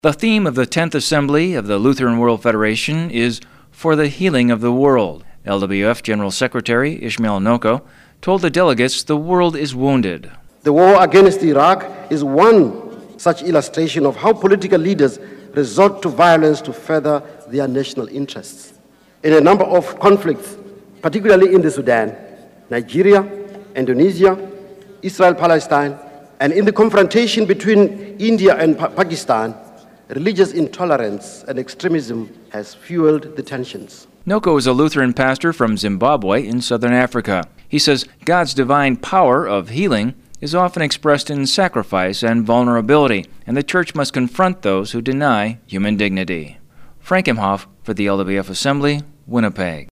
The theme of the 10th Assembly of the Lutheran World Federation is For the Healing of the World. LWF General Secretary Ismail Noko told the delegates the world is wounded. The war against Iraq is one such illustration of how political leaders resort to violence to further their national interests. In a number of conflicts, particularly in the Sudan, Nigeria, Indonesia, Israel-Palestine, and in the confrontation between India and Pakistan, religious intolerance and extremism has fueled the tensions. Noko is a Lutheran pastor from Zimbabwe in southern Africa. He says God's divine power of healing is often expressed in sacrifice and vulnerability, and the church must confront those who deny human dignity. Frank Imhoff for the LWF Assembly, Winnipeg.